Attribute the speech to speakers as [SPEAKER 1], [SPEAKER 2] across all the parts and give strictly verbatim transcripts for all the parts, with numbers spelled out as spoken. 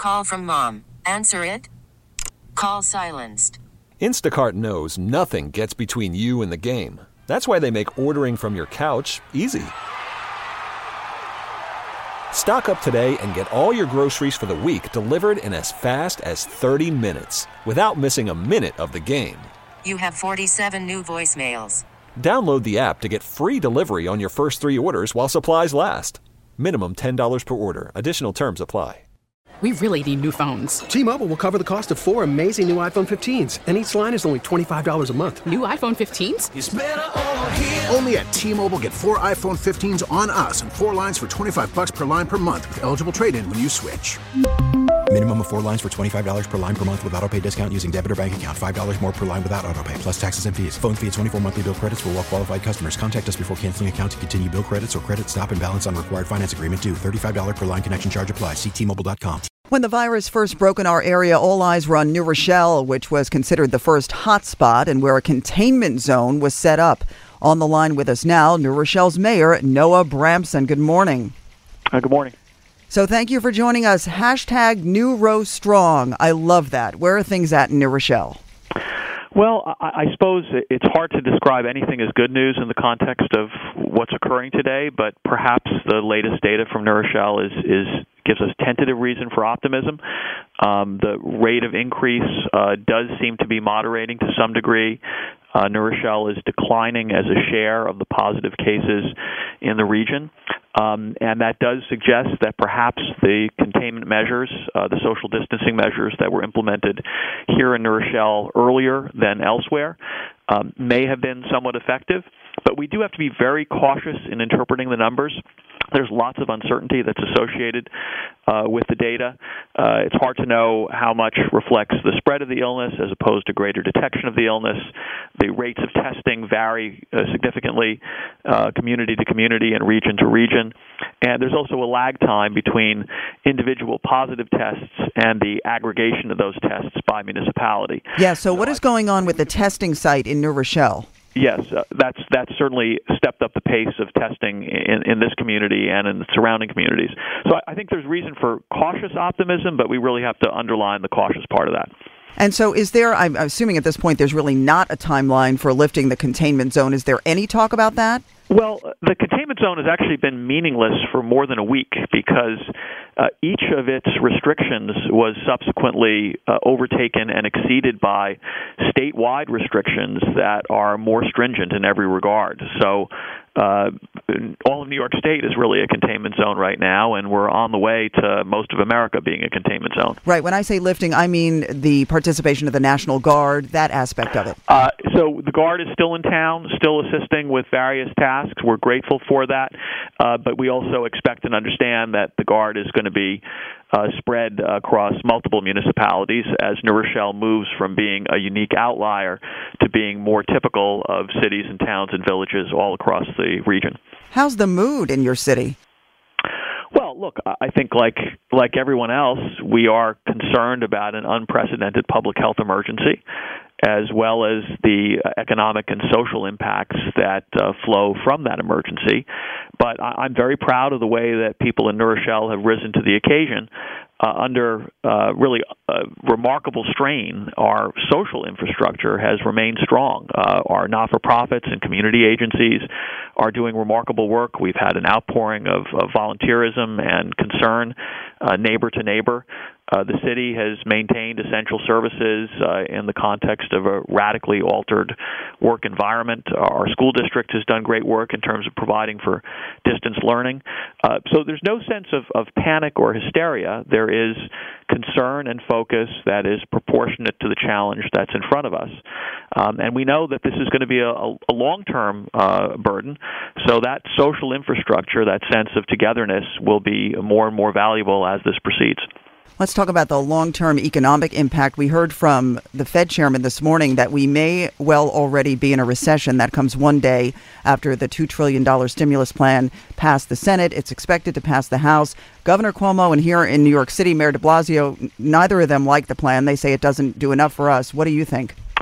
[SPEAKER 1] call from mom. Answer it. Call silenced.
[SPEAKER 2] Instacart knows nothing gets between you and the game. That's why they make ordering from your couch easy. Stock up today and get all your groceries for the week delivered in as fast as thirty minutes without missing a minute of the game.
[SPEAKER 1] You have forty-seven new voicemails.
[SPEAKER 2] Download the app to get free delivery on your first three orders while supplies last. Minimum ten dollars per order. Additional terms apply.
[SPEAKER 3] We really need new phones.
[SPEAKER 4] T-Mobile will cover the cost of four amazing new iPhone fifteens, and each line is only twenty-five dollars a month.
[SPEAKER 3] New iPhone fifteens?
[SPEAKER 5] It's better over here. Only at T-Mobile, get four iPhone fifteens on us and four lines for twenty-five bucks per line per month with eligible trade-in when you switch.
[SPEAKER 6] Minimum of four lines for twenty-five dollars per line per month with autopay discount using debit or bank account. five dollars more per line without autopay, plus taxes and fees. Phone fee at twenty-four monthly bill credits for well-qualified customers. Contact us before canceling account to continue bill credits or credit stop and balance on required finance agreement due. thirty-five dollars per line connection charge applies. See T Mobile dot com.
[SPEAKER 7] When the virus first broke in our area, all eyes were on New Rochelle, which was considered the first hotspot and where a containment zone was set up. On the line with us now, New Rochelle's Mayor, Noah Bramson. Good morning.
[SPEAKER 8] Uh, good morning.
[SPEAKER 7] So thank you for joining us. Hashtag New Row Strong. I love that. Where are things at in New Rochelle?
[SPEAKER 8] Well, I, I suppose it's hard to describe anything as good news in the context of what's occurring today, but perhaps the latest data from New Rochelle is, is gives us tentative reason for optimism. Um, the rate of increase uh, does seem to be moderating to some degree. Uh, New Rochelle is declining as a share of the positive cases in the region. Um, and that does suggest that perhaps the containment measures, uh, the social distancing measures that were implemented here in New Rochelle earlier than elsewhere, um, may have been somewhat effective. But we do have to be very cautious in interpreting the numbers. There's lots of uncertainty that's associated uh, with the data. Uh, it's hard to know how much reflects the spread of the illness as opposed to greater detection of the illness. The rates of testing vary uh, significantly uh, community to community and region to region. And there's also a lag time between individual positive tests and the aggregation of those tests by municipality.
[SPEAKER 7] Yeah, so what is going on with the testing site in New Rochelle?
[SPEAKER 8] Yes, uh, that's that's certainly stepped up the pace of testing in, in this community and in the surrounding communities. So I, I think there's reason for cautious optimism, but we really have to underline the cautious part of that.
[SPEAKER 7] And so is there, I'm assuming at this point, there's really not a timeline for lifting the containment zone. Is there any talk about that?
[SPEAKER 8] Well, the containment zone has actually been meaningless for more than a week because uh, each of its restrictions was subsequently uh, overtaken and exceeded by statewide restrictions that are more stringent in every regard. So uh, all of New York State is really a containment zone right now, and we're on the way to most of America being a containment zone.
[SPEAKER 7] Right. When I say lifting, I mean the participation of the National Guard, that aspect of it.
[SPEAKER 8] Uh, so the Guard is still in town, still assisting with various tasks. We're grateful for that, uh, but we also expect and understand that the Guard is going to be uh, spread across multiple municipalities as New Rochelle moves from being a unique outlier to being more typical of cities and towns and villages all across the region.
[SPEAKER 7] How's the mood in your city?
[SPEAKER 8] Well, look, I think like like everyone else, we are concerned about an unprecedented public health emergency, as well as the economic and social impacts that uh, flow from that emergency. But I- I'm very proud of the way that people in New Rochelle have risen to the occasion. Uh, under uh, really uh, remarkable strain, our social infrastructure has remained strong. Uh, our not-for-profits and community agencies are doing remarkable work. We've had an outpouring of, of volunteerism and concern, uh, neighbor to neighbor. Uh, the city has maintained essential services uh, in the context of a radically altered work environment. Our school district has done great work in terms of providing for distance learning. Uh, so there's no sense of, of panic or hysteria. There is concern and focus that is proportionate to the challenge that's in front of us. Um, and we know that this is going to be a, a long-term uh, burden, so that social infrastructure, that sense of togetherness, will be more and more valuable as this proceeds.
[SPEAKER 7] Let's talk about the long-term economic impact. We heard from the Fed chairman this morning that we may well already be in a recession. That comes one day after the two trillion dollars stimulus plan passed the Senate. It's expected to pass the House. Governor Cuomo and here in New York City, Mayor de Blasio, neither of them like the plan. They say it doesn't do enough for us. What do you think?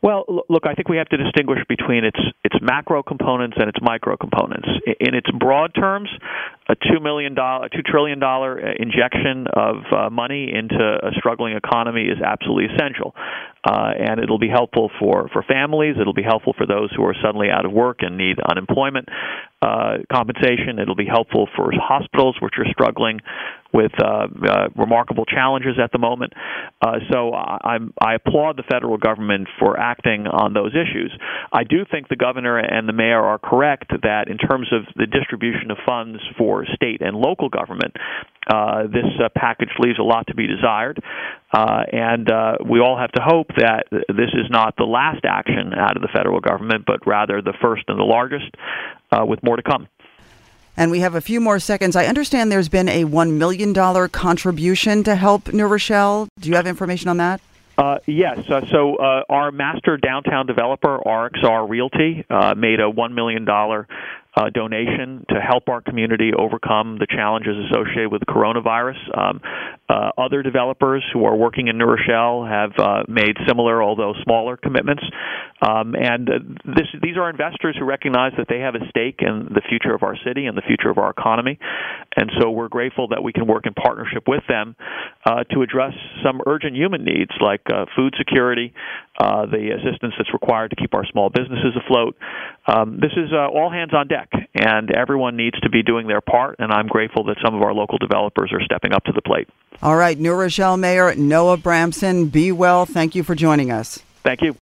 [SPEAKER 8] Well, look, I think we have to distinguish between its its macro components and its micro components. In its broad terms, a two million dollar, two trillion dollar injection of uh, money into a struggling economy is absolutely essential, uh, and it'll be helpful for, for families. It'll be helpful for those who are suddenly out of work and need unemployment uh, compensation. It'll be helpful for hospitals, which are struggling with uh, uh, remarkable challenges at the moment. Uh, so I, I'm, I applaud the federal government for acting on those issues. I do think the governor and the mayor are correct that in terms of the distribution of funds for state and local government, uh, this uh, package leaves a lot to be desired. Uh, and uh, we all have to hope that this is not the last action out of the federal government, but rather the first and the largest, uh, with more to come.
[SPEAKER 7] And we have a few more seconds. I understand there's been a one million dollars contribution to help New Rochelle. Do you have information on that?
[SPEAKER 8] Uh, yes. Uh, so uh, our master downtown developer, R X R Realty, uh, made a one million dollars uh, donation to help our community overcome the challenges associated with the coronavirus. Um, uh, other developers who are working in New Rochelle have uh, made similar, although smaller, commitments. Um, and uh, this, these are investors who recognize that they have a stake in the future of our city and the future of our economy. And so we're grateful that we can work in partnership with them uh, to address some urgent human needs like uh, food security, uh, the assistance that's required to keep our small businesses afloat. Um, this is uh, all hands on deck, and everyone needs to be doing their part, and I'm grateful that some of our local developers are stepping up to the plate.
[SPEAKER 7] All right, New Rochelle Mayor Noah Bramson, be well. Thank you for joining us.
[SPEAKER 8] Thank you.